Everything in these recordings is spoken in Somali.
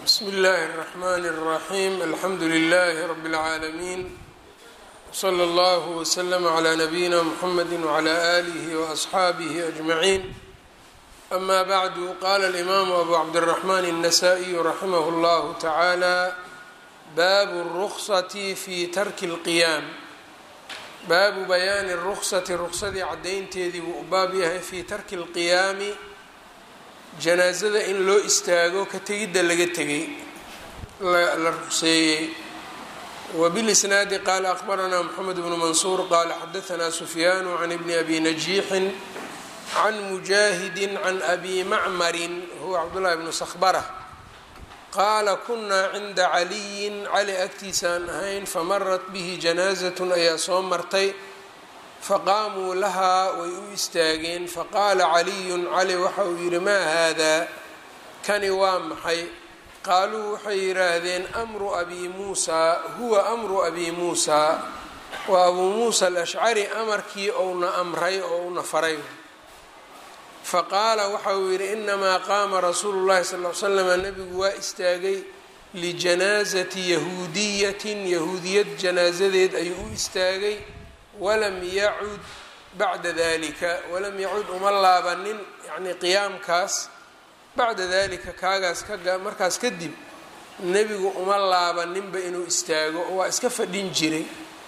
بsم الlh الرحmn الرحيم الحمdu للh رب العاalمين وصلى الله وسلم على نبيina محمد وعلى آله وأصحاaبه أجمعين أما بعد qال الإmام أbو عبدالرحمن النسائي رحimه الله تعالى bاب الرخصة في ترki القyام baabu bayaani الرksati ruksadii cadaynteedii buu u baab yahay fii tarki اlqiyaami janaasada in loo istaago ka tegidda laga tegay la rugseeyey. wbilisnaadi qaala akbaranaa mxamed bnu mansuur qaala xadaanaa sufyaanu can ibni abi najiixin can mujaahidi can abi macmarin huwa cabdullahi bnu sakbara qaala kunaa cinda caliyin cali agtiisaan ahayn famarat bihi janaazatun ayaa soo martay faqaamuu lahaa way u istaageen faqaala caliyun cali waxa uu yidhi maa haadaa kani waa maxay qaaluu waxay yidhaahdeen amru abi muusaa huwa amru abi muusaa waa abuu muusa alashcari amarkii ouna amray oo una faray faqaala waxa uu yidhi inamaa qaama rasuulu llahi sal l slam nebigu waa istaagay lijanaasati yahuudiyatin yahuudiyad janaasadeed ayuu u istaagay walam yacud bacda dalika walam yacud uma laabanin yacnii qiyaamkaas bacda dalika kaagaas markaas kadib nebigu uma laabaninba inuu istaago waa iska fadhin jiray.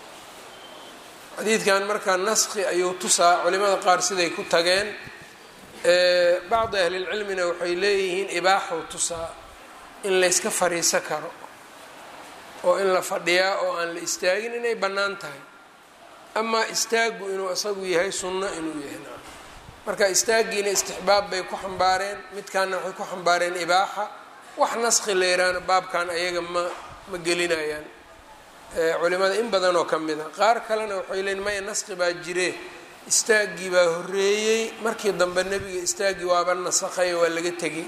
xadiidkan markaa naskhi ayuu tusaa culimada qaar siday ku tageen. bacdi ahlilcilmina waxay leeyihiin ibaaxuu tusaa in layska fariiso karo oo in la fadhiyaa oo aan la istaagin inay bannaan tahay, amaa istaagu inuu isagu yahay sunno inuu yahay. marka istaagiina istixbaab bay ku xambaareen, midkaana waxay ku xambaareen ibaaxa. wax naskhi la yiraahdo baabkan ayaga ma gelinayaan culimada in badan oo ka mid a. qaar kalena waxay leeyiin maya naskhi baa jire, istaagii baa horeeyey, markii dambe nebiga istaagii waaba nasakhay waa laga tegay.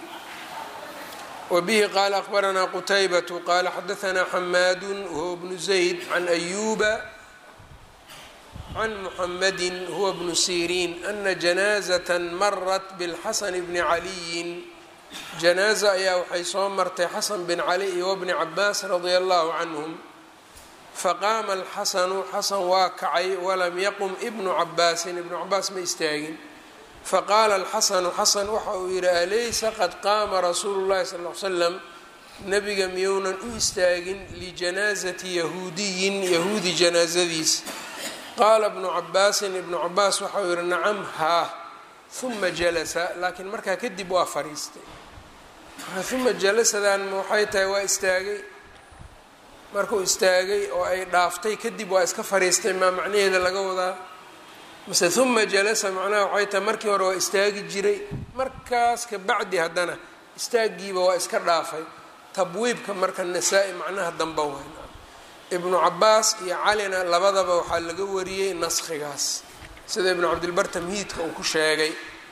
wabihi qaala akbaranaa qutaybatu qaala xadaanaa xamaadun wahuwa bnu zayd can ayuba can muxamadi huwa bnu siriin ana janaazata marat bilxasan bni caliyin janaaza ayaa waxay soo martay xasan bin cali iyo wabni cabaas radia allahu canhum faqaama alxasanu xasan waa kacay walam yaqum ibnu cabaasin ibnu cabaas ma istaagin. faqaala alxasanu xasan waxa uu yidhi alaysa qad qaama rasuulu llahi sal l slam nebiga miyounan u istaagin lijanaazati yahuudiyin yahuudi janaazadiis. qaala bnu cabaasin ibnu cabaas waxa uu yidhi nacam haa uma jalasa, laakiin markaa kadib waa fariistay. uma jalasadan waxay tahay waa istaagay, markuu istaagay oo ay dhaaftay kadib waa iska fariistay maa macnaheeda laga wadaa, mase uma jalasa macnaha waxay tahay markii hore waa istaagi jiray, markaas ka bacdi haddana istaagiiba waa iska dhaafay. tabwiibka marka nasaa-i macnaha damba wayn. ibnu cabaas iyo calina labadaba waxaa laga wariyey naskhigaas sida ibnu cabdilbar tamhiidka uu ku sheegay.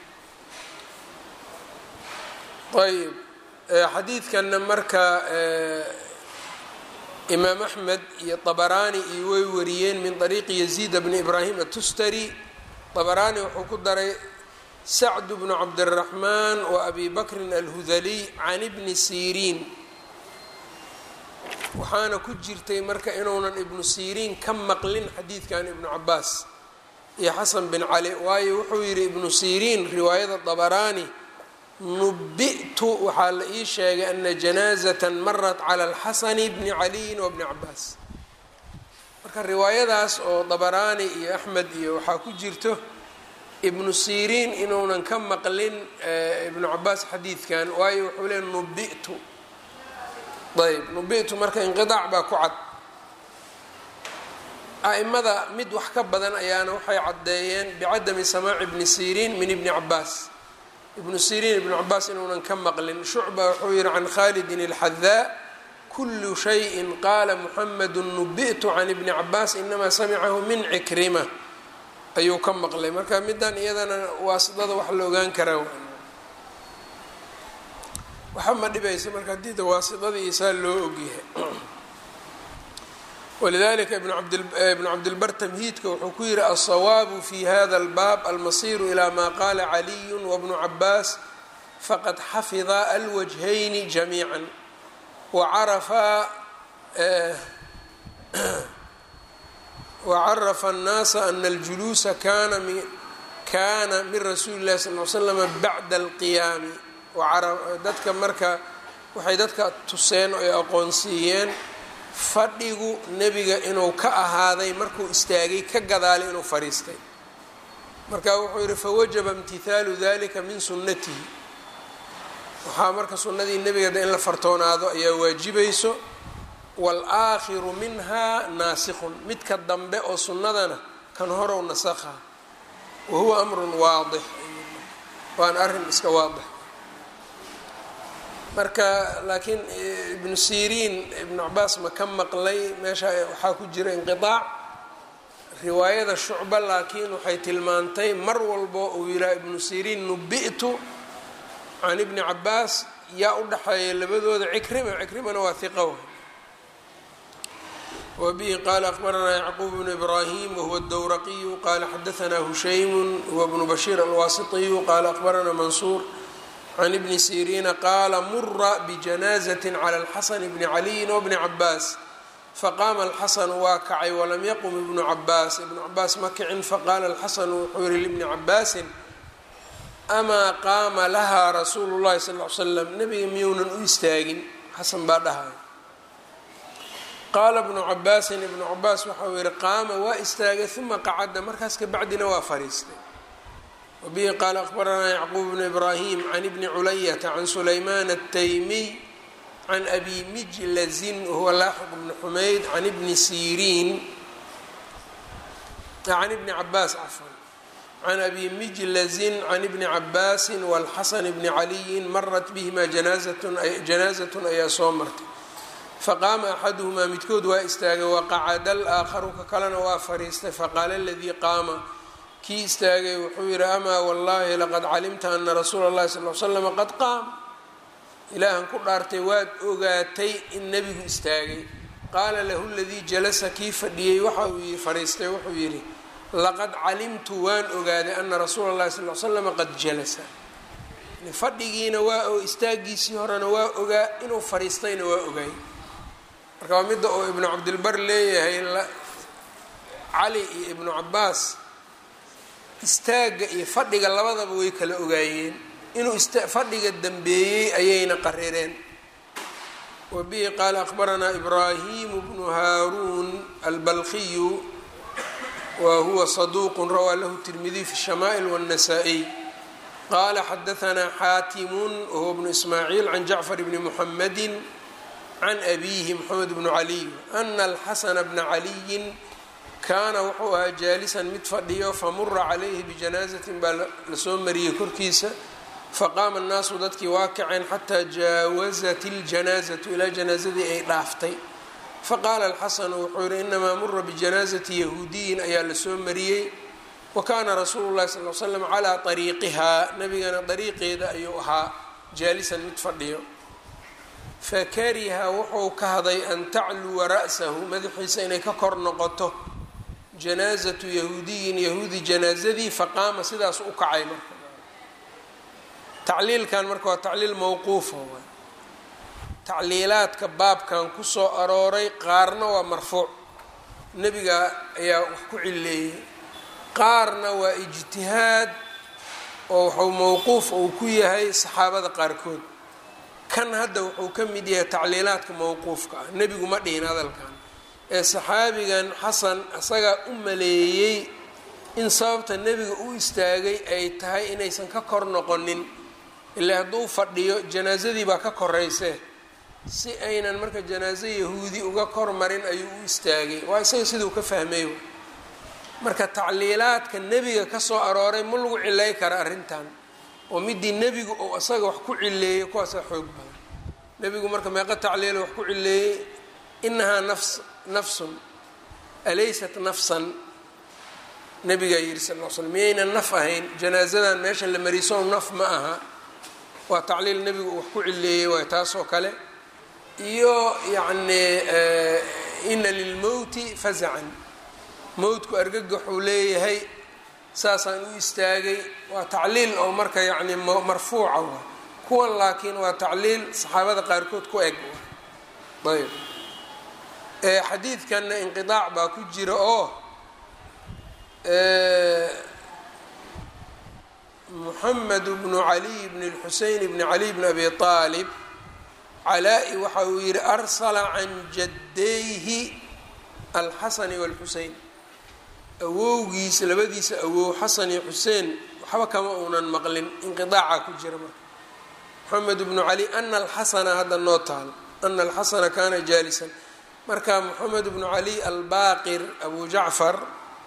ayb xadiidkanna marka imaam axmed iyo طabaraani iyo way wariyeen min طariiqi yaziid bni ibraahim atustari. طabaraani wuxuu ku daray sacd bnu cabdالraxmaan wa abi bakrin alhudaliy can ibni siriin, waxaana ku jirtay marka inuunan ibnu siriin ka maqlin xadiidkan ibnu cabaas iyo xasan bin cali, waayo wuxuu yidhi ibnu siriin riwaayada طabaraani nubi'tu waxaa la ii sheegay ana janaazata marat cala alxasani bni caliyin wa bni cabaas. marka riwaayadaas oo طabaraani iyo axmed iyo waxaa ku jirto ibnu siriin inuunan ka maqlin ibnu cabaas xadiidkan, waayo wuxuu leey nubi'tu. ayb nubi'tu marka inqiaac baa ku cad. a'imada mid wax ka badan ayaana waxay caddeeyeen bicadami samaaci ibni siriin min ibni cabaas. ibnu siriin ibnu cabaas inuunan ka maqlin. shucba wuxuu yihi can khalidin اlxadaa kulu shayin qaala muxamedu nubi'tu can ibni cabaas inamaa samicahu min cikrima ayuu ka maqlay. marka midan iyadana waasidada wax la ogaan karaa waxa ma dhibaysa marka haddii waasidada isaa loo ogyahay. walidalika ibnu cabdilbar tamhiidka wuxuu ku yihi alsawaabu fi hada albaab almasiru ilaa ma qaala caliyu wabnu cabaas faqad xafida alwajhayni jamiican. wacarafa الnaasa ana اljuluusa kana min rasuuli الlahi sal ly slm bacda اlqiyaami. dadka marka waxay dadka tuseen oo ay aqoonsiiyeen fadhigu nebiga inuu ka ahaaday markuu istaagay ka gadaalay inuu fadhiistay. marka wuxuu yihi fawajaba imtihaalu dalika min sunnatihi, waxaa marka sunnadii nebiga in la fartoonaado ayaa waajibayso. wاlآakhiru minha naasikun, midka dambe oo sunnadana kan horow nasakha, wahuwa amrun waadix, waana arrin iska waadix. marka laakiin ibnu siriin ibnu cabaas ma ka maqlay meesha waxaa ku jira inqiطaac. riwaayada shucba laakiin waxay tilmaantay mar walbo uu yidhaha ibnu siriin nubi'tu can ibni cabaas yaa u dhaxeeya labadooda cikrimana waa hiqa. وبه qال أخبرنا يعقوب بن إبراهيم وهو الدورقي قال xدثنا هشيم هو بن بشير الواسطي قال أخبرنا منصور عن ابن سيرين قال مر بجنازة على الحسن بن علي وابن عباس فقام الحسن waa kacay وlم يqم ابن عباس ابن عباس ma kicin faqاla الحسن wuxuu yihi لابن عباس أmaa qaama laha رasuul الlahi صلى اه عل سلم nebiga miyuunan u istaagin xasan baa dhahay. qaala ibnu cabaasin ibnu cabaas waxau yihi qaama waa istaagay uma qacada markaas kabacdina waa fariistay. wabihi qaala akhbaranaa yacquub bnu ibraahim can ibni culayata can sulaymaan الtaymiy can abi mijlazin wahuwa laaxiq bni xumayd can ibni siriin can ibni cabaas cafwan can abi mijlazin can ibni cabaasin wاlxasan bni caliyin marat bihima janaazatun ayaa soo martay. faqaama axaduhumaa midkood waa istaagay waqacada alaakharu ka kalena waa fariistay. faqaala aladii qaama kii istaagay wuxuu yihi amaa wallahi laqad calimta ana rasuula اllahi sal l slam qad qaam, ilaahan ku dhaartay waad ogaatay in nebigu istaagay. qaala lahu ladii jalasa kii fadhiyey waxa uu fariistay wuxuu yidhi laqad calimtu waan ogaaday ana rasuula اllahi sal l slama qad jalasa. fadhigiina waa oo istaagiisii horena waa ogaa, inuu fariistayna waa ogaay. marka waa midda oo ibnu cabdilbar leeyahay cali iyo ibnu cabaas istaagga iyo fadhiga labadaba way kala ogaayeen, inuu fadhiga dambeeyey ayayna qarireen. wabihi qaala akhbaranaa ibraahimu bnu haaruun albalkiyu wa huwa saduuqun rawaa lahu tirmidiy fi shamaa'il wاnnasaa-iy qaala xadahanaa xaatimun wahuwa bnu ismaaciil can jacfar bni muxamadi can abiihi moxamed bnu caliy ana alxasana bna caliyin kaana wuxuu ahaa jaalisan mid fadhiyo famura calayhi bijanaazatin baa lasoo mariyey korkiisa. faqaama annaasu dadkii waa kaceen xataa jaawazat iljanaazatu ilaa janaazadii ay dhaaftay. faqaala alxasanu wuxuu yihi inamaa mura bijanaazati yahuudiyin ayaa lasoo mariyey wa kaana rasuulu llahi sal l slam calaa ariiqihaa, nabigana dariiqeeda ayuu ahaa jaalisan mid fadhiyo. fakariha wuxuu kahday an tacluwa ra'sahu, madaxiisa inay ka kor noqoto janaazatu yahuudiyin yahuudi janaazadii. faqaama sidaas u kacay. marka tacliilkan marka waa tacliil mawquufa, tacliilaadka baabkan kusoo arooray qaarna waa marfuuc, nebiga ayaa wax ku cileeyey, qaarna waa ijtihaad oo wuxuu mawquuf uu ku yahay saxaabada qaarkood. kan hadda wuxuu ka mid yahay tacliilaadka mawquufka ah, nebigu ma dhihin hadalkan, ee saxaabigan xasan isagaa u maleeyey in sababta nebiga u istaagay ay tahay inaysan ka kor noqonin, ilaa hadduu fadhiyo janaazadii baa ka koreysee, si aynan marka janaazo yahuudi uga kor marin ayuu u istaagay. waa isaga siduu ka fahmay. marka tacliilaadka nebiga kasoo arooray ma lagu cilay kara arrintan, oo midii nebigu oo isaga wax ku cileeyey kuwaasaa xoog badan. nebigu marka meeqa tacliilo wax ku cileeyey, inahaa nafsun alaysat nafsan, nebigaa yidhi sal l slm miyaynan naf ahayn, janaazadan meesha la mariso naf ma aha. waa tacliil nebigu uu wax ku cileeyey waay taas oo kale. iyo yacni ina lilmowti fazacan, mowtku argagaxuu leeyahay saasaan u istaagay, waa tacliil oo marka yacni marfuuca wa. kuwan laakiin waa tacliil saxaabada qaarkood ku eg. ayb xadiidkanna inqiطaac baa ku jira oo muxamed bnu caliy bn اlxuseyn bni caliy bn abi طaalib calaa-i waxa uu yihi arsala can jaddayhi alxasani wاlxusein awowgiisa labadiisa awow xasan iyo xuseen waxba kama uunan maqlin inqiطaaca ku jira marka moxamed bnu cali ana alxasana hadda noo taalo ana alxasana kana jaalisan marka moxamed bnu cali albaqir abu jacfar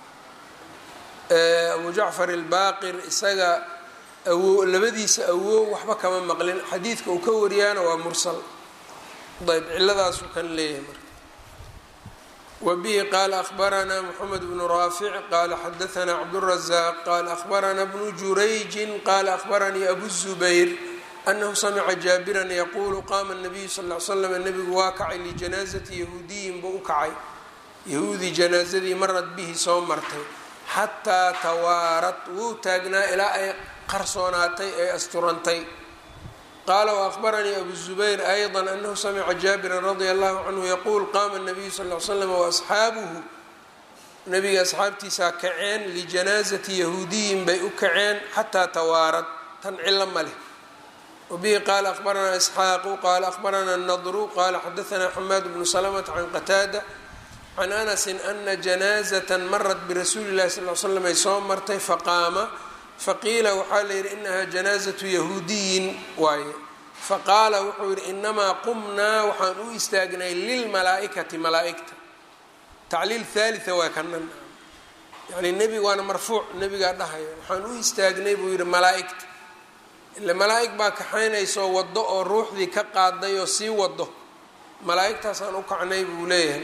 albaqir isaga awow labadiisa awow waxba kama maqlin xadiidka uu ka wariyaana waa mursal ayb ciladaasuu kan leeyahay marka wabihi qaala akhbaranaa moxamed bnu raafic qaala xadaanaa cabdالrazaaq qaala akhbaranaa bnu jurayjin qaala akhbaranii abu zubayr anahu samica jaabiran yaquulu qaama الnabiyu sal ly slam nebigu waa kacay lijanaazati yahuudiyin buu u kacay yahuudi janaazadii marad bihi soo martay xataa tawaarat wuu taagnaa ilaa ay qarsoonaatay ay asturantay qaala waأkhbaranii abu zubayr ayضa anahu samica jaabiran radia allahu canhu yaquul qaama الnabiyu sal ly slam waasxaabuhu nebiga asxaabtiisaa kaceen lijanaazati yahuudiyin bay u kaceen xataa tawaarat tan cilo ma leh wabihi qaala akhbaranaa isxaaqu qaala akhbaranaa nadru qaala xadaanaa xamaad bnu salamata can qataada can anasi ana janaazata marat birasuuli llahi sal l slam ay soo martay faqaama faqiila waxaa la yidhi inaha janaazatu yahuudiyin waaye faqaala wuxuu yidhi inamaa qumnaa waxaan u istaagnay lilmalaa'ikati malaa'igta tacliil haalitha waa kanan yani nebiga waana marfuuc nebigaa dhahaya waxaan u istaagnay buu yidhi malaa'igta ile malaa'ig baa kaxaynaysoo waddo oo ruuxdii ka qaaday oo sii wado malaa'igtaasaan u kacnay buu leeyahay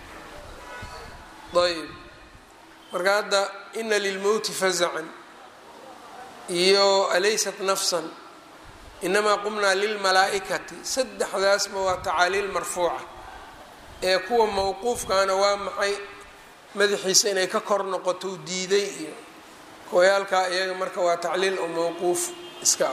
ayb marka hadda ina lilmowti fazacan iyo alaysat nafsan inamaa qumnaa lilmalaa'ikati saddexdaasba waa tacaaliil marfuuca ee kuwa mawquufkaana waa maxay madaxiisa inay ka kor noqoto diiday iyo kooyaalkaa iyaga marka waa tacliil oo mawquuf iska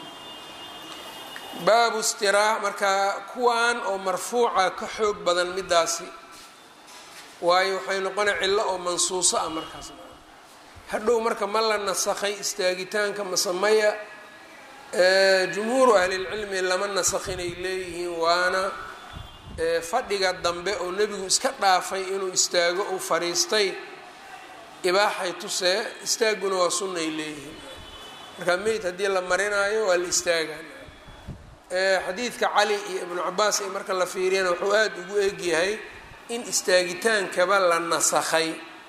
baabu istiraax markaa kuwan oo marfuuca ka xoog badan midaasi waayo waxay noqona cillo oo mansuuso ah markaas hadhow marka ma la nasakhay istaagitaanka masamaya jumhuuru ahlilcilmi lama nasakhinay leeyihiin waana fadhiga dambe oo nebigu iska dhaafay inuu istaago uu fariistay ibaaxay tusee istaaguna waa sunnay leeyihiin marka meyd haddii la marinaayo waa la istaagaan xadiidka cali iyo ibnu cabaas ay marka la fiiriyana wuxuu aada ugu egyahay in istaagitaankaba la nasakhay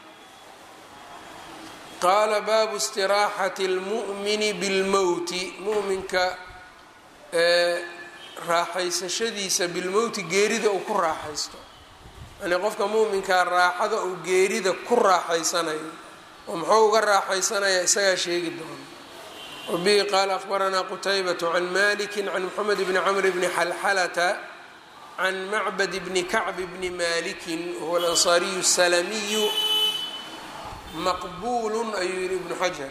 qaala baabu istiraaxati اlmu'mini bilmowti mu'minka raaxaysashadiisa bilmowti geerida uu ku raaxaysto yani qofka mu'minkaa raaxada uu geerida ku raaxaysanayo oo muxuu uga raaxaysanayaa isagaa sheegi doona wabihi qaala akhbaranaa qutaybatu can maliki can moxamed bni camr bni xalxalata can macbad bni kacb bni maliki wahuwa alansaariyu الsalamiyu maqbul ayuu yihi ibnu xajar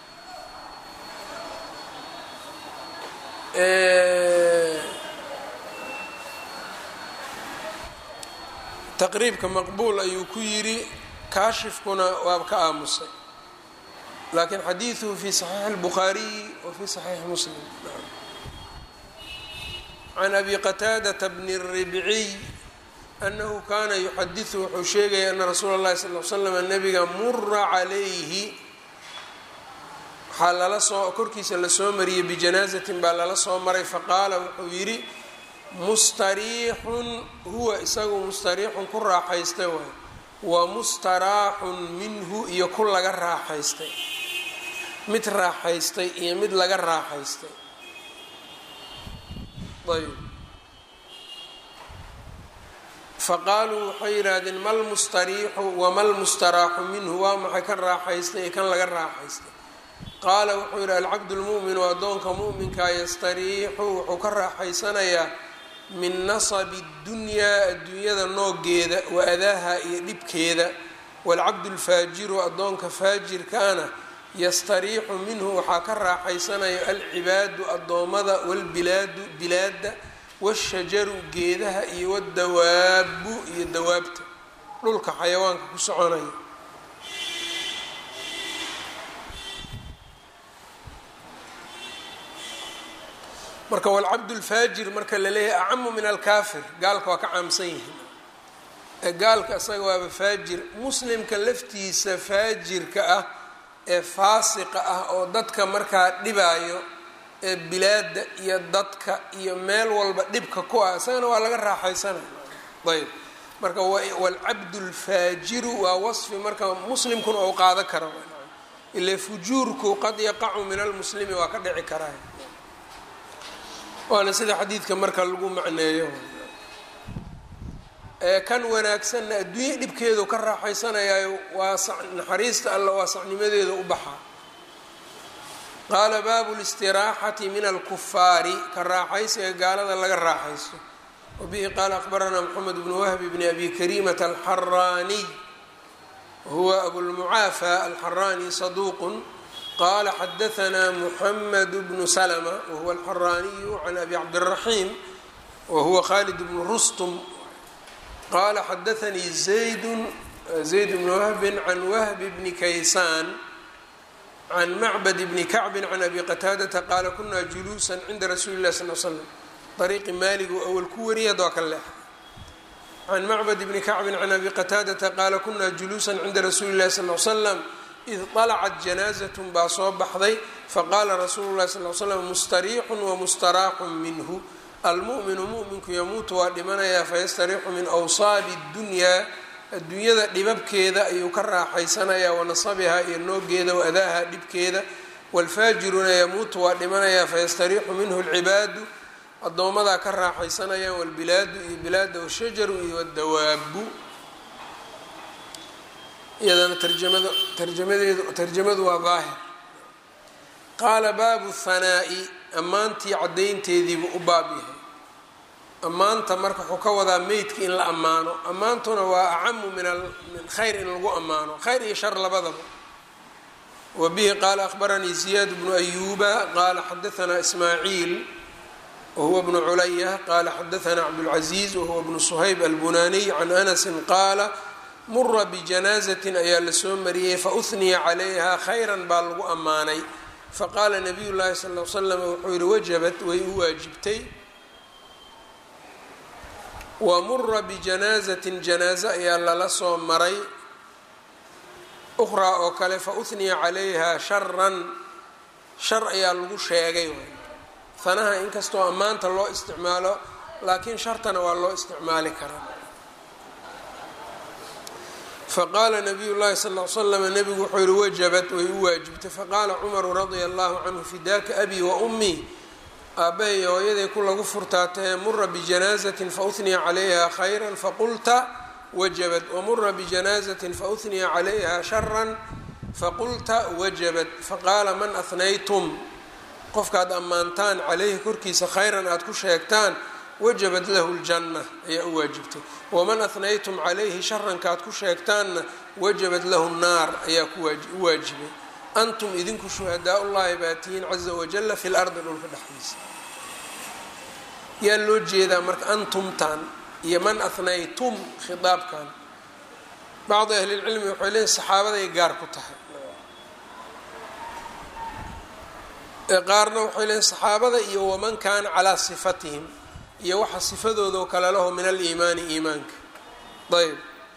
taqriibka maqbuul ayuu ku yidhi kaashifkuna waaba ka aamusay laakiin xadiiثuhu fi صaxiix الbukhaariyi wa fi صaxiix muslim can abi qataadata bni الribciy anahu kaana yuxadiثu wuxuu sheegaya ana rasuula اllahi sal l slam nabiga mura calayhi waxaa lala soo korkiisa lasoo mariyey bijanaazatin baa lala soo maray faqaala wuxuu yidhi mustariixun huwa isagu mustariixun ku raaxaystay waay wa mustaraaxun minhu iyo ku laga raaxaystay mid raaxaystay iyo mid laga raaxaystay ayb faqaaluu waxay yidhaahdeen mal mustariixu wamal mustaraaxu minhu waa maxay kan raaxaystay iyo kan laga raaxaystay qaala wuxuu yidhi alcabdu lmu'minu addoonka mu'minkaa yastariixu wuxuu ka raaxaysanayaa min nasabi اddunyaa adduunyada noogeeda wa adaaha iyo dhibkeeda waalcabdu lfaajiru addoonka faajirkaana yastariixu minhu waxaa ka raaxaysanaya alcibaadu addoommada waalbilaadu bilaadda washajaru geedaha iyo wadawaabu iyo dawaabta dhulka xayawaanka ku soconaya. marka walcabdulfaajir marka la leeyahay acamu min alkaafir, gaalka waa ka caamsan yihiin. gaalka isaga waaba faajir. muslimka laftiisa faajirka ah ee faasiqa ah oo dadka markaa dhibaayo ee bilaada iyo dadka iyo meel walba dhibka ku ah isagana waa laga raaxaysanaya. ayb marka walcabdulfaajiru waa wasfi marka muslimkuna ou qaado kara ila fujuurku qad yaqacu min almuslimi waa ka dhici karaa, waana sida xadiidka marka lagu macneeyo. kan wanaagsanna adduunye dhibkeedu ka raaxaysanayaayo waa naxariista alla waa sacnimadeeda u baxaa. qaala baabu listiraaxati min alkufaari, ka raaxaysiga gaalada laga raaxaysto. wabihi qaala akhbaranaa moxamed bnu wahbi bni abi karimata alxaraaniy wahuwa abulmucaafa alxaraani saduuqun qala xadaanaa muxamed bnu slma wahuwa alxaraaniyu can abi cabdiraxiim wahuwa khalid bnu rustum qala xadaanii zayd bnu wahbin can wahbi bni kaysaan can macbad bni kacbin can abi qataadata qaala kunaa juluusan cinda rasuuli lah sal slam. ariiqi maalig uu awal ku wariyay hadda waa ka leexa. can macbad bni kacbin can abi qataadata qaala kunaa juluusan cinda rasuuli lahi sal slam id طalacat janaazatun baa soo baxday faqaala rasuulu lahi sal slam mustariixun wamustaraaxun minhu. almu'minu mu'minku yamuutu waa dhimanayaa fayastariixu min awsaabi اddunyaa, adduunyada dhibabkeeda ayuu ka raaxaysanayaa wanasabihaa iyo noogeeda waadaaha dhibkeeda. waalfaajiruna yamuutu waa dhimanayaa fayastariixu minhu اlcibaadu, addoomadaa ka raaxaysanayaan walbilaadu iyo bilaada washajaru iyo wadawaabu. iyadana tarjamadu waa daahir. qaala baabu hanaa'i, ammaantii caddaynteediibuu u baab yahay. ammaanta marka wuxuu ka wadaa meydka in la ammaano. ammaantuna waa acamu min khayr in lagu ammaano, khayr iyo shar labadaba. wa bihi qaala akhbaranii ziyaad bnu ayuuba qaala xadaanaa ismaaciil wahuwa bnu culaya qaala xadaanaa cabdulcaziiz wahuwa bnu suhayb albunaaniy can anasin qaala mura bijanaazatin ayaa lasoo mariyey fauniya calayha khayran baa lagu ammaanay. faqaala nabiy llaahi sal l slam wuxuu yihi wajabat way u waajibtay. wa mura bijanaazatin janaaze ayaa lala soo maray ukhraa oo kale fauniya calayha sharan, shar ayaa lagu sheegay. fanaha inkastoo ammaanta loo isticmaalo laakiin shartana waa loo isticmaali karaa. faqaala nabiy llahi sal l slam nabigu wuxuu yihi wajabat way u waajibtay. faqaala cumaru radia allahu canhu fidaaka abi wa ummii, aabbahay hooyaday ku lagu furtaatahe mura bijanaazatin fauniya calayha khayran faqulta wajabat, wamura bijanaazatin fauniya calayha sharan faqulta wajabat. faqaala man ahnaytum, qofkaad ammaantaan calayhi korkiisa khayran aada ku sheegtaan wajabat lahu ljanna ayaa u waajibtay. waman ahnaytum calayhi sharankaad ku sheegtaanna wajabat lahu nnaar ayaa u waajibay. antum idinku shuhadaa ullahi baa tihiin caza wajalla fi lardi, dhulka dhexdiisa. yaa loo jeedaa marka antumtaan iyo man ahnaytum khitaabkan? bacdi ahlilcilmi waxay leeyiin saxaabaday gaar ku tahay, qaarna waxay leeyiin saxaabada iyo waman kaana calaa sifatihim iyo waxa sifadooda oo kale laho min aliimaani iimaanka. ayb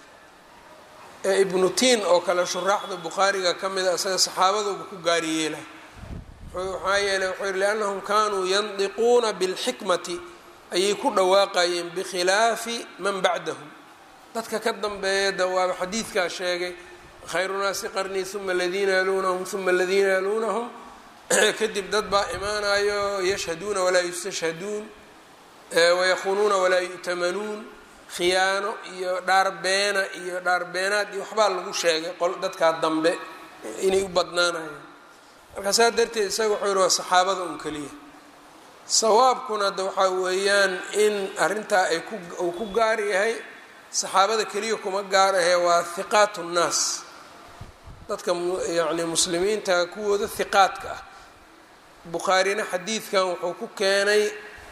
ibnu tiin oo kale shuraaxda bukhaariga ka mida isaga saxaabaduba ku gaariyeela. maxaa yeeley wuxuu yihi liannahum kaanuu yandiquuna bilxikmati, ayay ku dhawaaqayeen bikhilaafi man bacdahum, dadka ka dambeeya waaba xadiidkaa sheegay khayru naasi qarnii uma aladiina yaluunahum uma aladiina yaluunahum. kadib dad baa imaanayo yashhaduuna walaa yustashhaduun wayakuunuuna walaa yu'tamanuun, khiyaano iyo dhaarbeena iyo dhaarbeenaad iyo waxbaa lagu sheegay dadkaa dambe inay u badnaanayaan. marka saa darteed isaga wuxuu yihi waa saxaabada un keliya. sawaabkuna hadda waxaa weeyaan in arrintaa uu ku gaar yahay saxaabada keliya kuma gaar ahee waa hiqaat nnaas, dadka yacni muslimiinta kuwooda hiqaadka ah. bukhaarina xadiidkan wuxuu ku keenay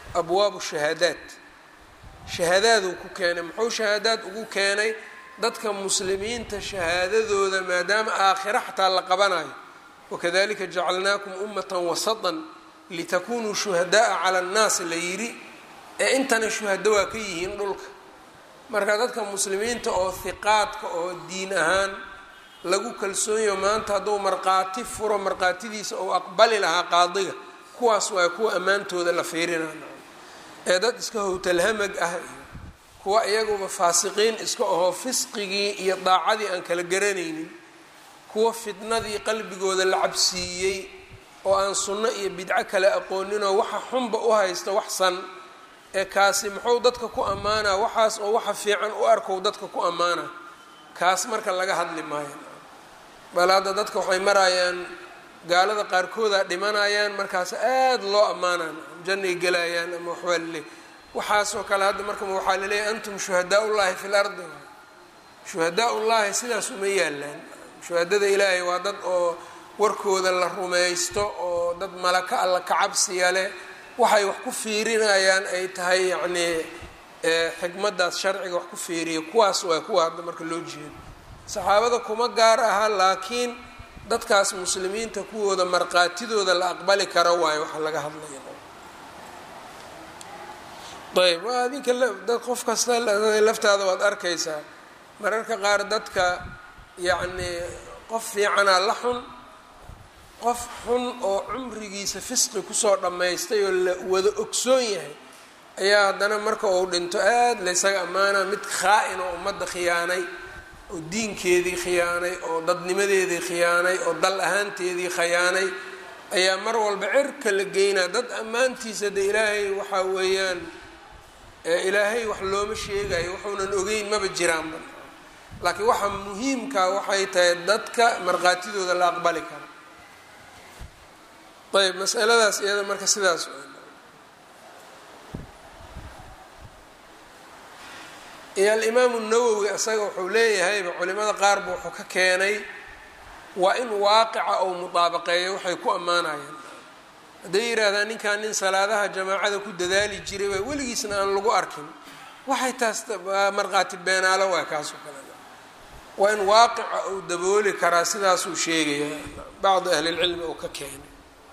abwaabu shahaadaat, shahaadaaduu ku keenay. muxuu shahaadaad ugu keenay? dadka muslimiinta shahaadadooda maadaama aakhira xataa la qabanayo, wakadalika jacalnaakum ummatan wasatan litakunuu shuhadaaa cala annaas la yidhi, ee intana shuhado waa ka yihiin dhulka. marka dadka muslimiinta oo hiqaadka oo diin ahaan lagu kalsoonyaho maanta hadduu markhaati furo markhaatidiisa ou aqbali lahaa qaadiga, kuwaas waa kuwa ammaantooda la fiirinayo. ee dad iska howtalhamag ah iyo kuwa iyaguba faasiqiin iska ahoo fisqigii iyo daacadii aan kala garanaynin, kuwa fitnadii qalbigooda la cabsiiyey oo aan sunno iyo bidco kale aqooninoo waxa xunba u haysta waxsan, ee kaasi muxuu dadka ku ammaanaa? waxaas oo waxa fiican u arkow dadka ku ammaana, kaas marka laga hadli maayo. bal hadda dadka waxay marayaan, gaalada qaarkooda dhimanayaan, markaas aada loo ammaanaan, jannay gelayaan ama waxbaa laleeyahy. waxaasoo kale hadda marka waxaa laleeyahay antum shuhadaa ullaahi fi lardi. shuhadaa ullaahi sidaas uma yaalaan. shuhadada ilaahay waa dad oo warkooda la rumaysto, oo dad malaka alla kacabsiya leh, waxay wax ku fiirinayaan ay tahay yacnii xikmadaas sharciga wax ku fiiriya. kuwaas waa kuwa hadda marka loo jeedo. saxaabada kuma gaar aha, laakiin dadkaas muslimiinta kuwooda markhaatidooda la aqbali karo waayo waxa laga hadlaya. ayb adinka qof kasta laftaada waad arkaysaa mararka qaar dadka yacnii qof fiicanaa la xun, qof xun oo cumrigiisa fisqi kusoo dhammaystay oo la wada ogsoon yahay ayaa haddana marka uu dhinto aada laysaga ammaanaa. mid khaa-in oo ummadda khiyaanay, oo diinkeedii khiyaanay, oo dadnimadeedii khiyaanay, oo dal ahaanteedii khiyaanay, ayaa mar walba cirka la geynaa. dad ammaantiisa de ilaahay waxaa weeyaan ilaahay wax looma sheegayo, wuxuunan ogeyn maba jiraanba. laakiin waxa muhiimkaa waxay tahay dadka markhaatidooda la aqbali karo. ayb masaladaas iyada marka sidaas iyo alimaamu nawowi isaga wuxuu leeyahayba culimada qaarba wuxuu ka keenay waa in waaqica ou mudaabaqeeyo waxay ku ammaanayaan. hadday yidhaahdaan ninkan nin salaadaha jamaacada ku dadaali jiray baa weligiisna aan lagu arkin, waxay taas markhaati beenaalo waa kaasoo kale. waa in waaqica uu dabooli karaa, sidaasuu sheegaya bacdi ahlilcilmi uu ka keenay.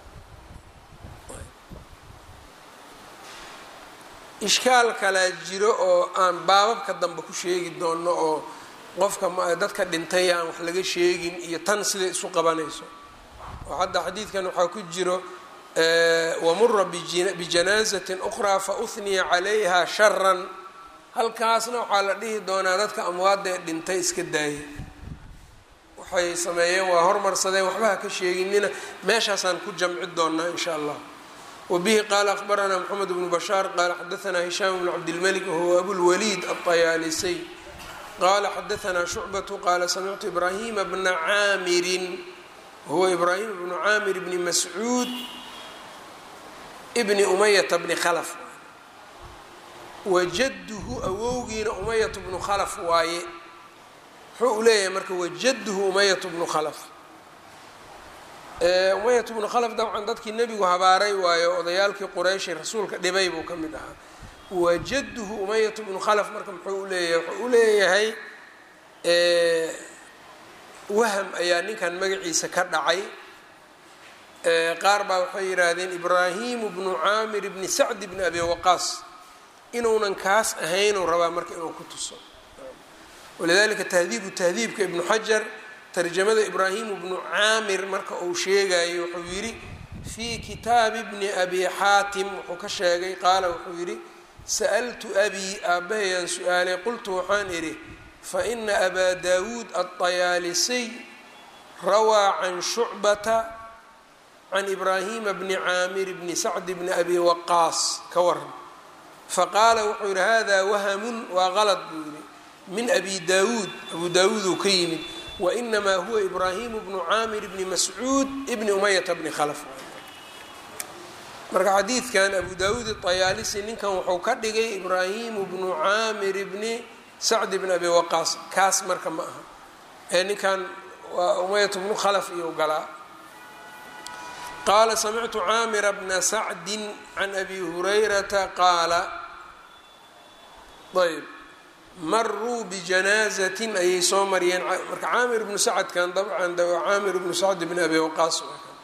ishkaal kalaa jiro oo aan baababka dambe ku sheegi doono, oo qofka dadka dhintay aan wax laga sheegin iyo tan siday isu qabanayso. oo hadda xadiidkan waxaa ku jiro wamura bijanaazatin ukhraa fauniya calayha sharan. halkaasna waxaa la dhihi doonaa dadka amwaadda ee dhintay iska daayay, waxay sameeyeen waa hormarsadeen, waxba ha ka sheeginina. meeshaasaan ku jamci doonaa in sha allah. wbihi qaala akhbaranaa mxamed bnu bashaar qaala xadaanaa hishaam bnu cabdilmalik wahuwa abulwaliid aلطayaalisiy qaala xadaanaa shucbatu qaala samictu ibraahima bna caamirin wahuwa ibraahim bnu caamir bni mascuud bni umayata bni khalaf, wajadduhu awowgiina umayatu bnu khalaf waaye. wuxuu u leeyahay marka wajadduhu umayatu bnu khalaf. umayat bnu khalaf dabcan dadkii nebigu habaaray waayo, odayaalkii qurayshay rasuulka dhibay buu ka mid ahaa. wajadduhu umayat bnu khalaf marka muxuu uleeyahay? wuxuu u leeyahay waham ayaa ninkan magaciisa ka dhacay. qaar baa waxay yidhaahdeen ibraahimu bnu caamir bni sacd bni abi waqaas, inuunan kaas ahaynuu rabaa marka inuu ku tuso. walidalika tahdiibu tahdiibka ibnu xajar tarjamada ibraahimu bnu caamir marka uu sheegayo wuxuu yidhi fii kitaabi bni abi xaatim wuxuu ka sheegay, qaala wuxuu yidhi sa'altu abii aabahayaan su-aalay, qultu waxaan idhi faina abaa daawuud aلطayaalisiy rawaa can shucbata can ibraahima bni caamir bni sacd bni abi waqaas ka waran. faqaala wuxuu yidhi hada wahamun, waa qalad buu yidhi, min abi daawuud, abu daawuud uu ka yimid, wainamaa huwa ibraahimu bnu caamir bni mascuud bni umayata bni khalaf. marka xadiidkan abu daawuud aطayaalisi ninkan wuxuu ka dhigay ibraahimu bnu caamir bni sacd bni abi waqaas, kaas marka ma aha. ninkan waa umayatu bnu khalaf iyo galaa. qaala samictu caamira bna sacdi can abi hurayrata qaala ayb maruu bijanaazatin ayay soo mariyeen marka caamir bnu sacdkan dabcan waa caamir bnu sacd bn abi waqaas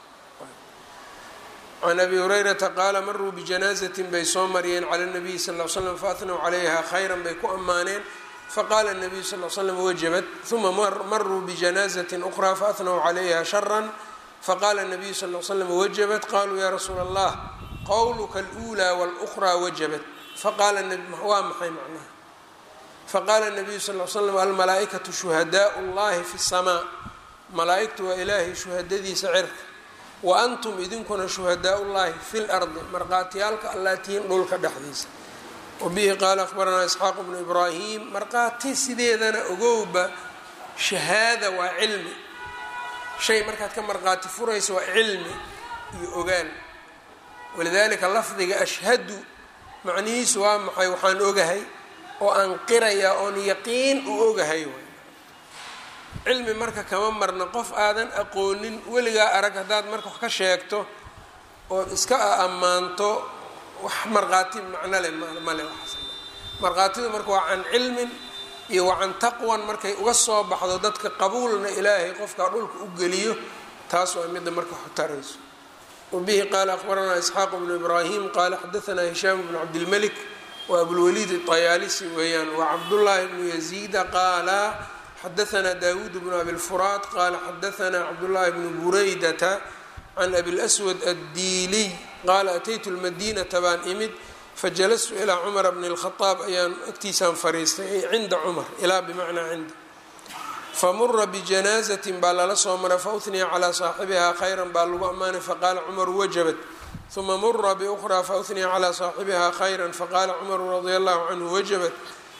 can abi hurayrata qaala maruu bijanaazatin bay soo mariyeen cala nabiyi sal l slam faatnow calayha khayran bay ku ammaaneen faqaala nabiyu sal slam wajabat uma maruu bijanaazatin ukhraa faatnow calayha sharan faqaala nabiyu sal slam wajabat qaluu ya rasuula allah qowluka alأulaa wاlأkhraa wajabat waa maxay macnaha faqaala nabiyu sal l slam almalaaئikatu shuhadaء اllahi fi الsamaa malaa-igtu waa ilaahay shuhadadiisa cirka wa antum idinkuna shuhadaء اllahi fi اlardi marqaatiyaalka allaa tihiin dhulka dhexdiisa wabihi qaala akhbaranaa isxaaq bnu ibraahim marqaati sideedana ogowba shahaada waa cilmi shay markaad ka marqaati furayso waa cilmi iyo ogaal walidalika lafdiga ashhadu macnihiisu waa maxay waxaan ogahay oo aan qirayaa oon yaqiin u ogahay waay cilmi marka kama marna qof aadan aqoonin weligaa arag haddaad marka wax ka sheegto ood iska ammaanto wax marqaati macno leh male waxaas marqaatidu marka waa can cilmin iyo waa can taqwan markay uga soo baxdo dadka qabuulna ilaahay qofkaa dhulka u geliyo taas waa midda marka xutarayso wabihi qaala akhbaranaa isxaaq bnu ibraahim qaala xadaanaa hishaam bnu cabdilmalik wa abulwaliid الطayaalisi weeyaan wa cabdullaahi bnu yaziida qaala xadaanaa daawuud bnu abilfuraad qaala xadaanaa cabdullaahi bnu buraydata can abilaswad addiiliy qaala ataytu lmadinata baan imid fajalastu ilaa cumara bni اlkhaaab ayaan agtiisaan fariistay ay cinda cumar ilaa bimacnaa cinda famura bijanaazatin baa lala soo maray fauniya calaa saaxibihaa khayran baa lagu ammaanay faqaala cumaru wajabat uma mura biukhraa fauniya calaa saaxibihaa khayran faqaala cumaru radia allahu canhu wajabat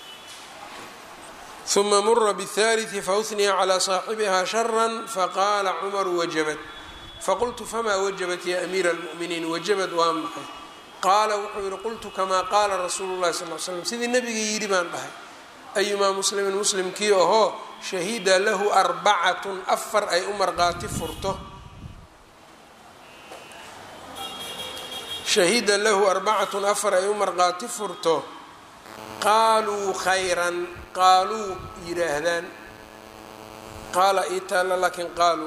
uma mura bاthalii fauniya calaa saaxibihaa sharan faqaala cumaru wajabat faqultu famaa wajabat ya amiira اlmu'miniin wajabat waa maxay qaala wuxuu yihi qultu kamaa qaala rasuulu llahi sal l slam sidii nebigii yidhi baan dhahay ayumaa muslimin muslimkii ahoo shahida lahu arbacatun afar ay u marqaati furto shahida lahu arbacatun afar ay u marqaati furto qaaluu khayran qaaluu yidhaahdaan qaala itaala laakiin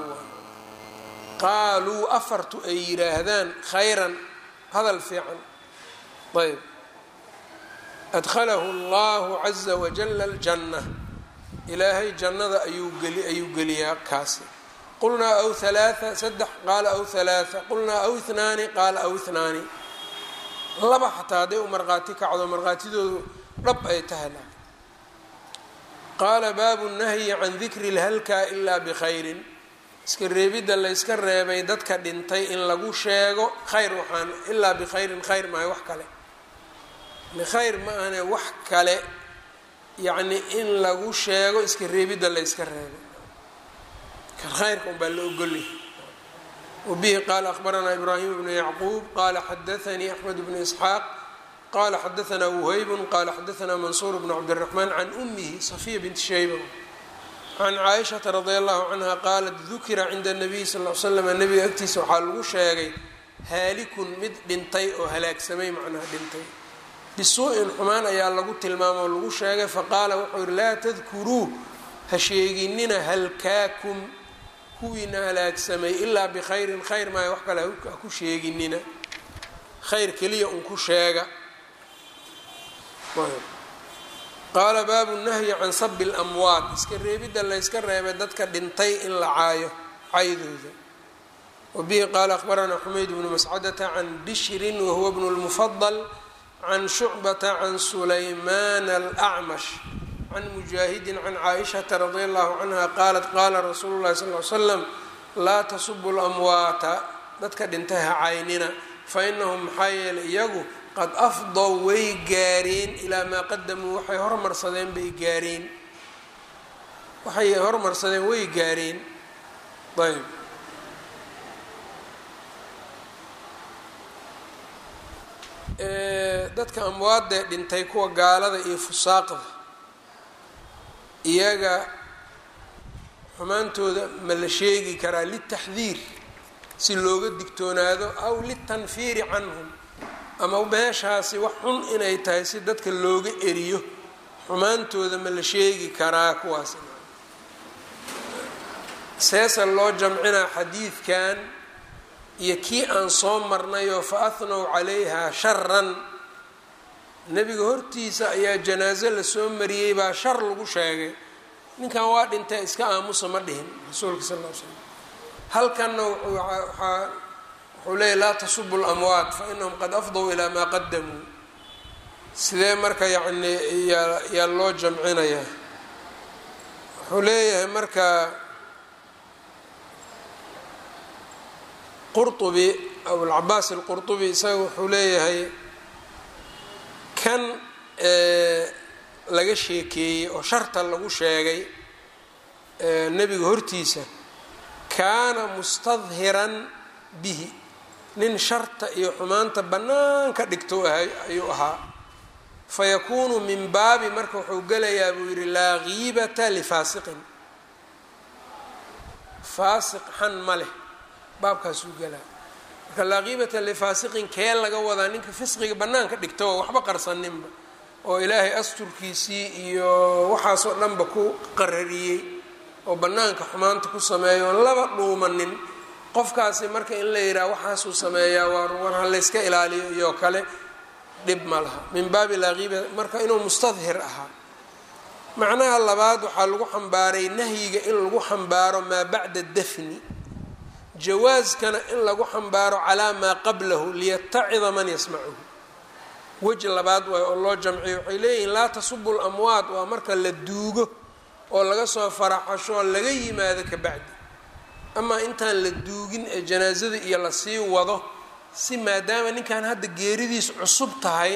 qaaluu afartu ay yidhaahdaan khayran hadal fiican ayb adkhalahu allahu caza wajala aljanna ilaahay jannada ayuu geliyaa kaasi qulnaa aw halaaa saddex qaala aw halaaa qulnaa aw ihnaani qaala aw ihnaani laba xataa hadday u marqaati kacdo marqaatidoodu dhab ay tahay qaala baabu nahyi can dikri lhalkaa ilaa bikhayrin iska reebidda layska reebay dadka dhintay in lagu sheego khayr waxaan ilaa bikhayrin khayr maayo wax kale khayr ma ahane wax kale yacni in lagu sheego iska reebidda layska reebay kan khayrka un baa la ogolyahay wabihi qaala akhbaranaa ibraahim bnu yacquub qaala xadaanii axmed bnu isxaaq qaala xadaanaa wuhaybun qaala xadaanaa mansuur bnu cabdiraxmaan can umihi safiya binti shayba can caaishata radia allahu canha qaalat dukira cinda nabiy sal l slam nabiga agtiisa waxaa lagu sheegay haalikun mid dhintay oo halaagsamay macnaha dhintay bisuu'in xumaan ayaa lagu tilmaamo oo lagu sheegay faqaala wuxuu yihi laa tadkuruu ha sheeginina halkaakum kuwiina halaagsamay ilaa bikhayrin khayr maayo wax kale ha ku sheeginina khayr keliya un ku sheega qaala baabu nahyi can sabi اlamwaat iska reebidda layska reebay dadka dhintay in la caayo caydooda wabihi qaala akhbaranaa xumayd bnu mascadata can bishrin wahuwa bnu اlmufadal can shucbata can sulaymaan alacmash can mujaahidin can caaishata radia allahu canha qaalat qaala rasuulu llahi sal l slam laa tasubu lamwaata dadka dhintay ha caynina fainahum maxaa yeelay iyagu qad afdow way gaareen ilaa maa qadamuu waxay hormarsadeen bay gaareen waxay hormarsadeen way gaareen ayb dadka amwaadee dhintay kuwa gaalada iyo fusaaqda iyaga xumaantooda ma la sheegi karaa litaxdiir si looga digtoonaado aw litanfiiri canhum ama meeshaasi wax xun inay tahay si dadka looga eriyo xumaantooda ma la sheegi karaa kuwaas seesa loo jamcinaa xadiidkan iyo kii aan soo marnayoo fa ahnow calayha sharan nebiga hortiisa ayaa janaaso lasoo mariyey baa shar lagu sheegay ninkan waa dhintay iska aamusa ma dhihin rasuulka sal ll ly slam halkanna wuxuu leeyahy laa tasubu lamwaat fa inahum qad afdow ilaa maa qadamuu sidee marka yacni yaa loo jamcinayaa wuxuu leeyahay marka qurطubi abulcabaas alqurطubi isaga wuxuu leeyahay kan laga sheekeeyey oo sharta lagu sheegay nebiga hortiisa kaana mustadhiran bihi nin sharta iyo xumaanta bannaanka dhigto ayuu ahaa fayakuunu min baabi marka wuxuu gelayaa buu yidhi laa giibata lifaasiqin faasiq xan ma leh baabkaasuu gelaa marka laa giibata lifaasiqin kee laga wadaa ninka fisqiga bannaanka dhigto oo waxba qarsaninba oo ilaahay asturkiisii iyo waxaasoo dhanba ku qarariyey oo bannaanka xumaanta ku sameeyo oon laba dhuumanin qofkaasi marka in la yidhaha waxaasuu sameeyaa war ha layska ilaaliyo iyo kale dhib ma laha min baabi laa giiba marka inuu mustadhir ahaa macnaha labaad waxaa lagu xambaaray nahyiga in lagu xambaaro maa bacda dafni jawaaskana in lagu xambaaro calaa maa qablahu liyatacida man yasmacuhu weji labaad waay oo loo jamciyo waxay leeyihiin laa tasubu lamwaat waa marka la duugo oo laga soo faraxasho oo laga yimaado ka bacdi amaa intaan la duugin ee janaasada iyo lasii wado si maadaama ninkan hadda geeridiis cusub tahay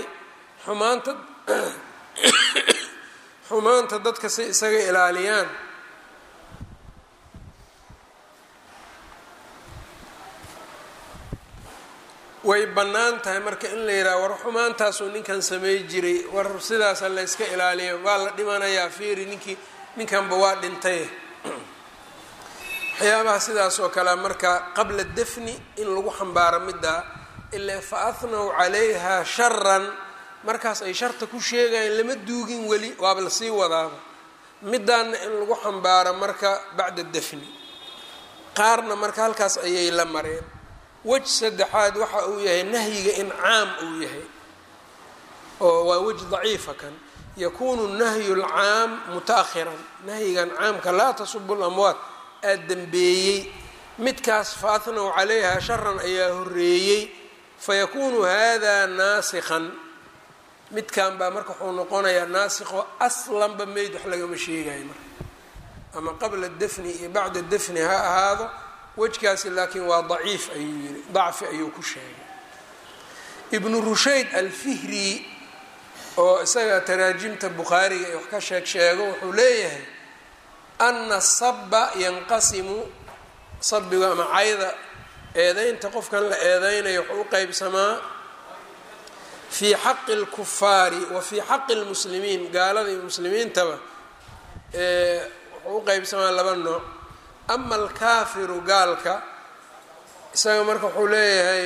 xumaanta dadka si isaga ilaaliyaan way bannaan tahay marka in la yidhaha war xumaantaasuu ninkan samey jiray war sidaasa la yska ilaaliyo waa la dhimanayaa fiiri ninkanba waa dhintay waxyaabaha sidaas oo kale marka qabla dafni in lagu xambaaro middaa ilaa fa ahnow calayha sharan markaas ay sharta ku sheegayeen lama duugin weli waaba lasii wadaaba middaanna in lagu xambaaro marka bacda dafni qaarna marka halkaas ayay la mareen wej saddexaad waxa uu yahay nahyiga in caam uu yahay oo waa wej daciifa kan yakunu nahyu lcaam muta'akhiran nahyigan caamka laa tasubu lamwaat aad dembeeyey midkaas fa ahnow calayha sharan ayaa horeeyey fayakunu hada naasikhan midkan baa marka wuxuu noqonayaa naasikho aslanba meyd wax lagama sheegayo marka ama qabla dafni iyo bacda dafni ha ahaado wejkaasi laakiin waa daciif ayuu yiri dacfi ayuu ku sheegay ibnu rushayd alfihri oo isaga taraajimta bukhaariga ee wax ka sheego wuxuu leeyahay ana saba yanqasimu sabiga ama cayda eedeynta qofkan la eedeynayo wuxuu u qeybsamaa fii xaqi اlkufaari wa fii xaqi اlmuslimiin gaalada iyo muslimiintaba wuxuu u qeybsamaa laba nooc ama alkaafiru gaalka isaga marka wuxuu leeyahay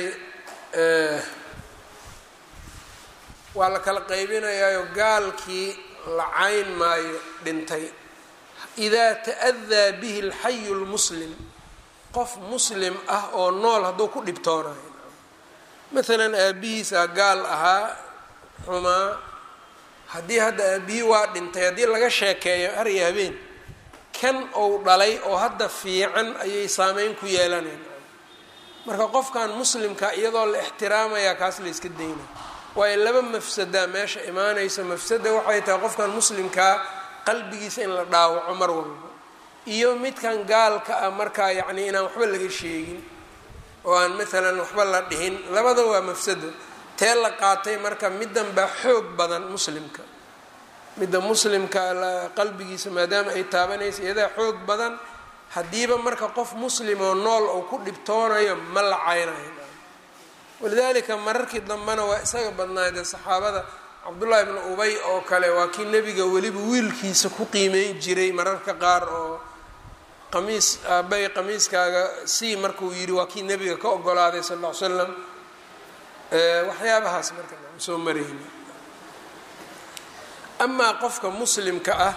waa la kala qaybinayaayo gaalkii la cayn maayo dhintay idaa ta'adaa bihi alxayu lmuslim qof muslim ah oo nool hadduu ku dhibtoonayo maalan aabihiisaa gaal ahaa xumaa haddii hadda aabihii waa dhintay haddii laga sheekeeyo har iyo habeen kan ou dhalay oo hadda fiican ayay saameyn ku yeelaneen marka qofkan muslimka iyadoo la ixtiraamayaa kaas la yska daynaya waayo laba mafsadaa meesha imaanaysa mafsada waxay tahay qofkan muslimkaa qalbigiisa in la dhaawaco mar walba iyo midkan gaalka ah markaa yacni inaan waxba laga sheegin oo aan maalan waxba la dhihin labada waa mafsado tee la qaatay marka middan baa xoog badan muslimka midda muslimka qalbigiisa maadaama ay taabanaysa iyadaa xoog badan haddiiba marka qof muslim oo nool oo ku dhibtoonayo ma la caynayo walidaalika mararkii dambena waa isaga badnaayde saxaabada cabdullaahi ibnu ubay oo kale waa kii nebiga weliba wiilkiisa ku qiimeyn jiray mararka qaar oo qamiis aabay qamiiskaaga sii markuu yidhi waa kii nebiga ka ogolaaday sal ll ly slam waxyaabahaas marka soo marayni. amaa qofka muslimka ah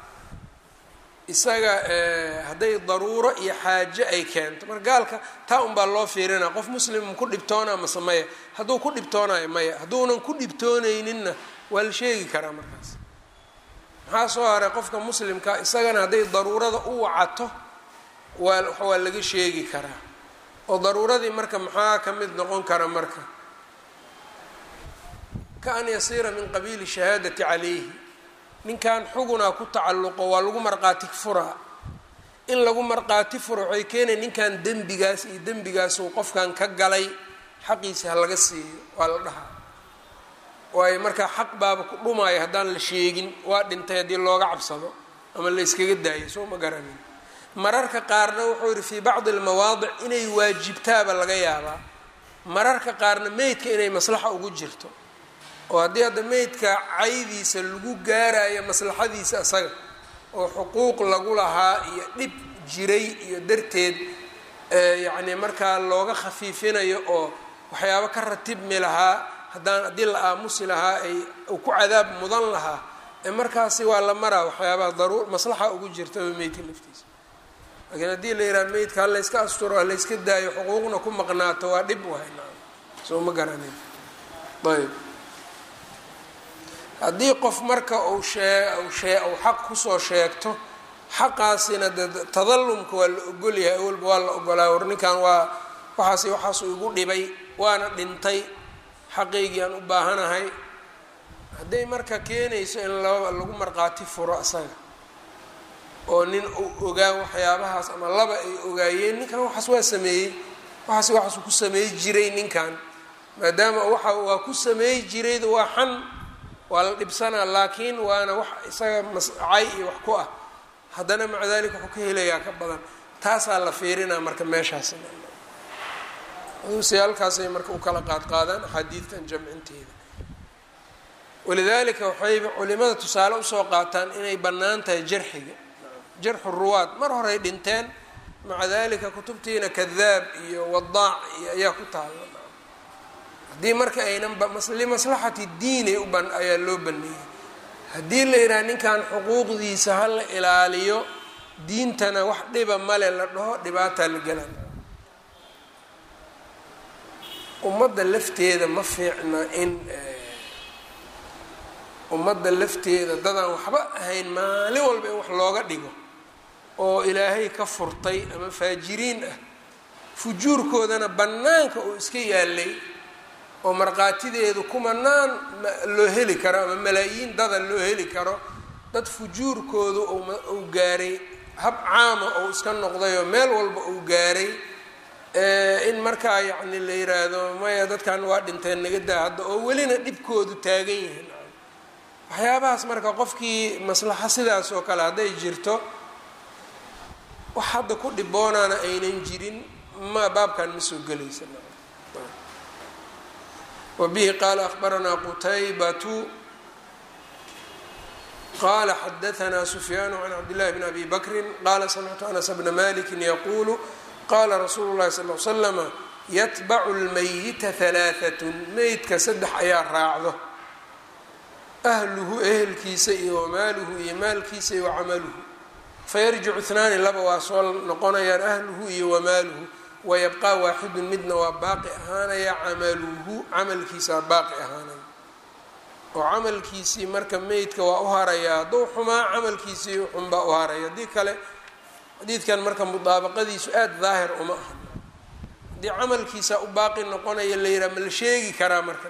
isaga hadday daruuro iyo xaaje ay keento mar gaalka taa unbaa loo fiirinaa qof muslim ku dhibtoonaa mase maya, hadduu ku dhibtoonayo maya, hadduunan ku dhibtoonayninna waa la sheegi karaa markaas. maxaa soo haray qofka muslimka isagana hadday daruurada u wacato waa laga sheegi karaa, oo daruuradii marka maxaa ka mid noqon kara marka ka an yasiira min qabiili shahaadati calayhi, ninkan xugunaa ku tacalluqo waa lagu marqaati furaa, in lagu marqaati furo waxay keenay ninkan dembigaas iyo dembigaasuu qofkan ka galay xaqiisa ha laga siiyo waa la dhahaa, waayo markaa xaq baaba ku dhumaayo haddaan la sheegin, waa dhintay haddii looga cabsado ama la yskaga daayo soo ma garanin. mararka qaarna wuxuu yidhi fii bacdi almawaadic inay waajibtaaba laga yaabaa, mararka qaarna meydka inay maslaxa ugu jirto, oo haddii hadda meydka caydiisa lagu gaarayo maslaxadiisa isaga oo xuquuq lagu lahaa iyo dhib jiray iyo darteed yacni markaa looga khafiifinayo oo waxyaabo ka ratibmi lahaa haddii la aamusi lahaa ay ku cadaab mudan lahaa markaasi waa la maraa waxyaabaha maslaxa ugu jirta meydka laftiisa. laakiin haddii la yidhaha meydka ha layska asturo ha layska daayo xuquuqna ku maqnaato waa dhib wahayna soo ma garanin. ayb haddii qof marka uu xaq kusoo sheegto xaqaasina de tadallumka waa la ogolyahay, awalba waa la ogolaa war ninkan waa waxaasuu igu dhibay waana dhintay xaqaygii aan u baahanahay, hadday marka keenayso in lagu marqaati furo isaga oo nin uu ogaa waxyaabahaas ama laba ay ogaayeen ninkan waxaas waa sameeyey waxaasuu ku sameey jiray ninkan, maadaama waa ku sameey jirayd waa xan waa la dhibsanaa, laakiin waana wax isaga mascay iyo wax ku ah, haddana maca dalika wuxuu ka helayaa ka badan, taasaa la fiirinaa marka meeshaas se halkaasay marka u kala qaadqaadaan axaadiidtan jamcinteeda. walidaalika waxayba culimada tusaale usoo qaataan inay bannaan tahay jarxu ruwaad mar horay dhinteen, maca dalika kutubtiina kadaab iyo wadaac iyo ayaa ku taala, haddii marka aynan limaslaxati diini ayaa loo baneeyey. haddii la yidhaha ninkan xuquuqdiisa ha la ilaaliyo diintana wax dhiba male la dhaho dhibaataa la gelan. ummadda lafteeda ma fiicna in ummadda lafteeda dadaan waxba ahayn maalin walba in wax looga dhigo oo ilaahay ka furtay ama faajiriin ah fujuurkoodana bannaanka uu iska yaalay oo marqaatideedu kumanaan loo heli karo ama malaayiin dada loo heli karo, dad fujuurkoodu uu gaaray hab caama ou iska noqday oo meel walba uu gaaray, in markaa yacni la yiraahdo maya dadkan waa dhinteen naga daa hadda oo welina dhibkoodu taagan yihiin. waxyaabahaas marka qofkii maslaxa sidaas oo kale hadday jirto wax hadda ku dhiboonaana aynan jirin baabkan ma soo gelaysa. وبه قال أخبرنا قتيبة قال حدثنا سفيان عن عبد الله بن أبي بكر قال سمعت أنس بن مالك يقول قال رsuل الlahi صلى اه عليه وسلم يتبع الميت ثلاثة meydka saddex ayaa raacdo أهluhu ehelkiisa iyo وmaaluhu iyo maalkiisa iyo وcamaluhu fayarjicu اثناani laba waa soo noqonayaan أهluhu iyo وmaaluhu wayabqaa waaxidun midna waa baaqi ahaanaya camaluhu camalkiisaa baaqi ahaanaya oo camalkiisii marka meydka waa u harayaa hadduu xumaa camalkiisii xunbaa u haraya, haddii kale xadiidkan marka mudaabaqadiisu aada daahir uma aha, haddii camalkiisaa u baaqi noqonaya la yidhaha ma la sheegi karaa marka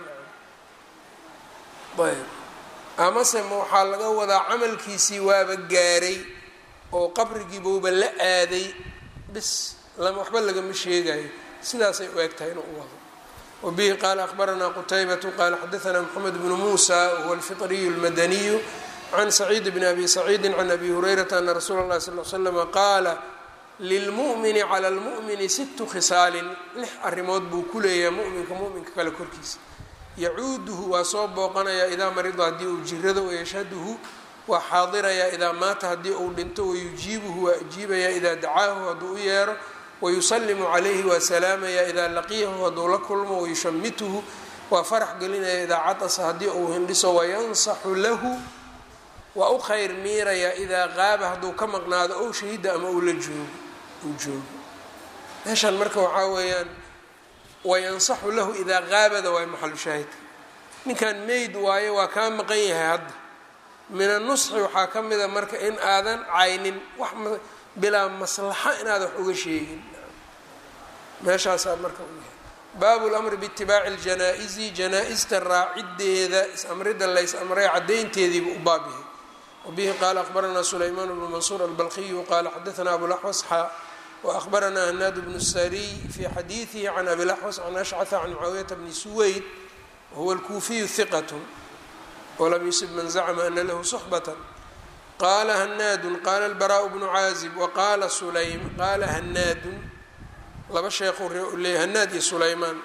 ayb amase waxaa laga wadaa camalkiisii waaba gaaray oo qabrigiibuuba la aaday bis waxba lagama sheegayo, sidaasay u eg tahay inuu u wado. وبه قال أخبرنا قتيبة قال حدثنا محمد بن موسى وهو الفطري المدني عن سعيد بن أبي سعيد عن أبي هريرة أن رسول الله صلى الله عليه وسلم قال للمؤمن على المؤمن 6 khiصاal 6 arrimood buu ku leeyahay mu'minka kale korkiisa yacuuduhu waa soo booqanaya idaa marida haddii uu jirado wayashhaduhu waa xaadirayaa idaa maata haddii uu dhinto, wayujiibuhu waa ajiibayaa idaa dacaahu hadduu u yeero, wayusalimu calayhi waa salaamayaa idaa laqiyahu hadduu la kulmo, wayushamituhu waa farax gelinaya idaa catasa haddii uu hindhiso, wayansaxu lahu waa u khayr miirayaa idaa qaaba hadduu ka maqnaado ow shahida ama uu joogo. meeshan marka waxaa weeyaan wayansaxu lahu idaa qaabada waay maxalu shaahidka. ninkan meyd waayo waa kaa maqan yahay hadda. min anusxi waxaa ka mida marka in aadan caynin wax bilaa maslaxa inaad wax uga sheegin. meeshaasaa marka u yahay baabu lamri biitibaaci ljanaa-isi, janaa-ista raacideeda is-amrida lays amray caddaynteediiba u baab yahay. wabihi qaala akhbaranaa sulaymaan bnu mansuur albalqiyu qaala xadaanaa abulaxwas waأخبرnا هناad بن السري في xadيiثه عن أbي الأحوص عن أشcث عن معاaوية بن سويد وهو الكوفي ثقة ولم يصب من زعم أن له صحبة qال هناad qال البراء بن عازب وqاla سليم qال هناad laba sheekhu leey هناad iyo سليمان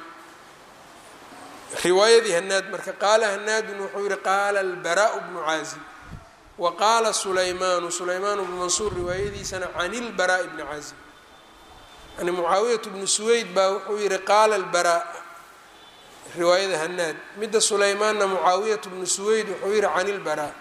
riwaayadii هناad marka qاala هناad wuxuu yihi qاla البراء بن عازب وqاla سليمان بن منصور riwaayadiisana عن البراء بن عازب yani mucaawiyatu bnu suweyd baa wuxuu yihi qaala albaraa riwaayada hanaad, midda sulaymaanna mucaawiyatu bnu suweyd wuxuu yihi can ilbaraa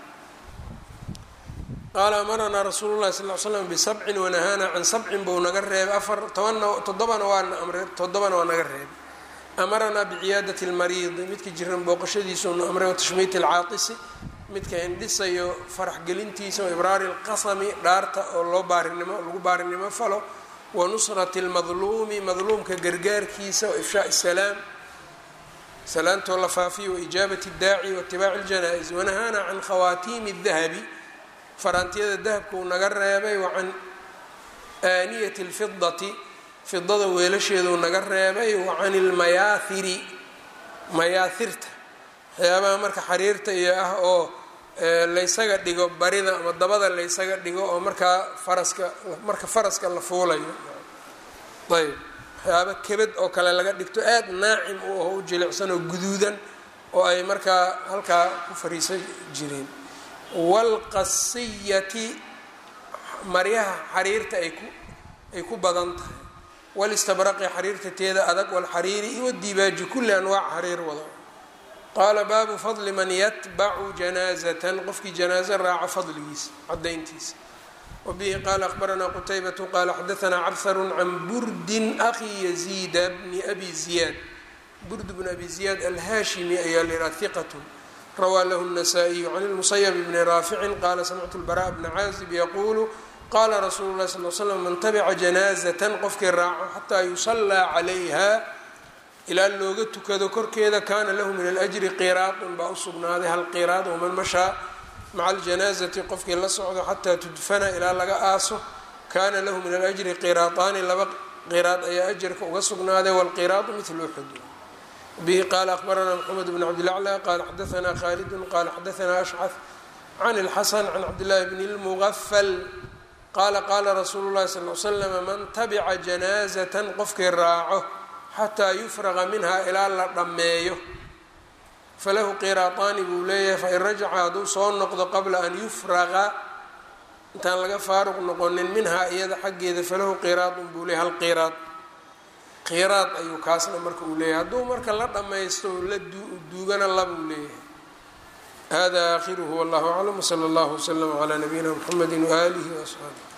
qaala amaranaa rasuulu llahi sal l slam bisabcin wanahaanaa can sabcin bou naga reebay toddobana waa naga reebay. amaranaa biciyaadati lmariidi midka jiran booqashadiisuna amray, watashmiiti alcaatisi midka hindhisayo farax gelintiisa, waibraari lqasami dhaarta oo lagu baarinimo falo, wanusrati lmadluumi madluumka gargaarkiisa, waifshaai salaam salaantoo la faafiyo, waijaabati daaci, waitibaaci ljanaa-is. wanahaana can khawaatiimi dahabi faraantiyada dahabka uu naga reebay, wacan aaniyati lfidati fidada weelasheeduu naga reebay, wacan ilmayaahiri mayaahirta waxyaabaha marka xariirta iyo ah oo laysaga dhigo barida ama dabada laysaga dhigo oo markaa faraska la fuulayo. ayb waxyaaba kebad oo kale laga dhigto aad naacim u aho u jilicsan oo guduudan oo ay markaa halkaa ku fariisan jireen. waalqasiyati maryaha xariirta ay ku badan tahay, walistabraqi xariirta teeda adag, walxariiri iyo wadibaaji kulli anwaac xariir wado. qaala baabu fadli man yatbacu janaazatan qofkii janaaze raaca fadligiisa cadayntiisa. wabihi qaala akhbaranaa qutaybatu qaala xadaanaa cabharu can burdin akhi yaziida bni abi ziyaad. burd bn abi ziyaad alhaashimi ayaa lihaa hiqat rawaa lahu الnasaa-iyu can اlmusayb bni raaficin qaala samictu lbaraء bna caazib yaquulu qaala rasuulu lahi sal l slam man tabica janaazatan qofkii raaco xataa yusallaa calayha ilaa looga tukado korkeeda, kaana lahu min alajri qiraadun baa u sugnaaday hal qiraad. waman mashaa maca aljanaazati qofkii la socdo xataa tudfana ilaa laga aaso, kaana lahu min alajri qiraadaani laba qiraad ayaa ajarka uga sugnaaday, waalqiraadu midlu uxud. bihi qaala akhbaranaa mxamed bn cabdilaclى qaala xadaanaa khaalidun qaala xadaanaa ashcaf can اlxasan can cabdillaahi bni اlmugafal qaala qaala rasuulu llahi sal l slm man tabica janaazatan qofkii raaco xataa yufraqa minha ilaa la dhammeeyo, falahu qiraataani buu leeyahay. fain rajaca hadduu soo noqdo qabla an yufraqa intaan laga faaruq noqonin minhaa iyada xaggeeda, falahu qiraadun buu leeyahy hal qiraad ayuu kaasna marka uu leeyahay. hadduu marka la dhammaysto la duugana labuu leeyahay. hada aakhiruhu wallahu aclam, wsala allahu wslama calaa nabiyina mxamedi waaalihi waasxaabihi.